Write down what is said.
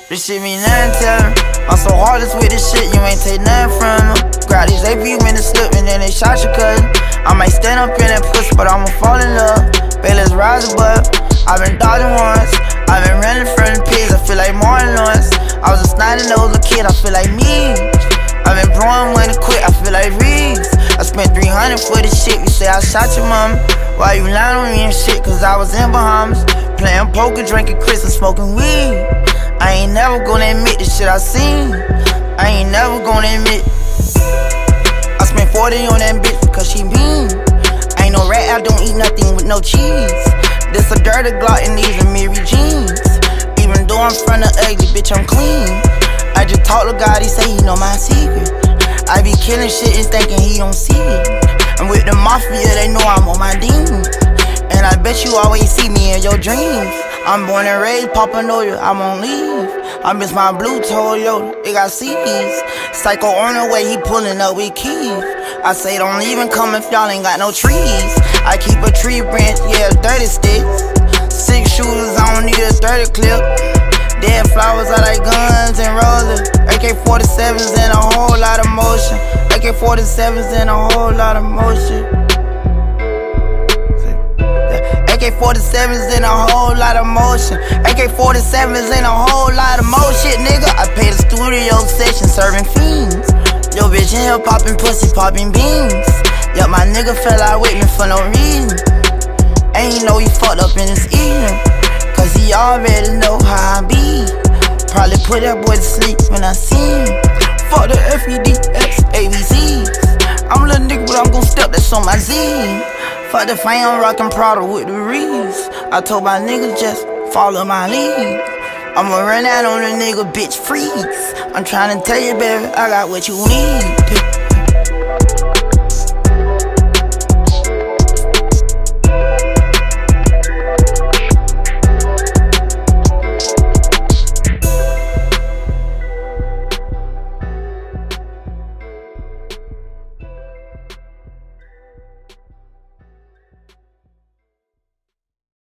This shit mean nothing to me. I'm so heartless with this shit, you ain't take nothing from me. Grab these AP when it slip and then they shot your cousin. I might stand up in that pussy, but I'ma fall in love. Bayless rise above. I've been dodging once. I've been running from the pigs, I feel like Martin Lawrence. I was a snotty-nosed little kid, I feel like me. I've been blowing money quick, I feel like Reeves. I spent 300 for this shit, you say I shot your mama. Why you lying on me and shit, cause I was in Bahamas. Playing poker, drinking Chris and smoking weed. I ain't never gonna admit the shit I seen. I ain't never gonna admit. I spent 40 on that bitch because she mean. I ain't no rat, I don't eat nothing with no cheese. This a dirty Glock and these are Mary jeans. Even though I'm from the ugly, bitch, I'm clean. I just talk to God, he say he know my secret. I be killing shit and thinking he don't see it. I'm with the mafia, they know I'm on my demons. And I bet you always see me in your dreams. I'm born and raised, Papa know you, I'm on leave. I miss my blue Toyota, it got CDs. Psycho on the way, he pulling up with keys. I say don't even come if y'all ain't got no trees. I keep a tree branch, yeah, 30 sticks. 6 shooters, I don't need a 30 clip. Dead flowers, I like guns and roses. AK-47s and a whole lot of motion. AK-47s and a whole lot of motion. AK-47s in a whole lot of motion. AK-47s in a whole lot of motion, nigga. I paid a studio session serving fiends. Yo bitch in here popping pussy, popping beans. Yup, my nigga fell out with me for no reason. Ain't know he fucked up in his evening, cause he already know how I be. Probably put that boy to sleep when I see him. Fuck the FEDX, ABCs. I'm a little nigga, but I'm gon' step, that's on my Z. Fuck the fam, rockin' Prada with the Reeves. I told my niggas just follow my lead. I'ma run out on a nigga, bitch, freeze. I'm tryna tell you, baby, I got what you need.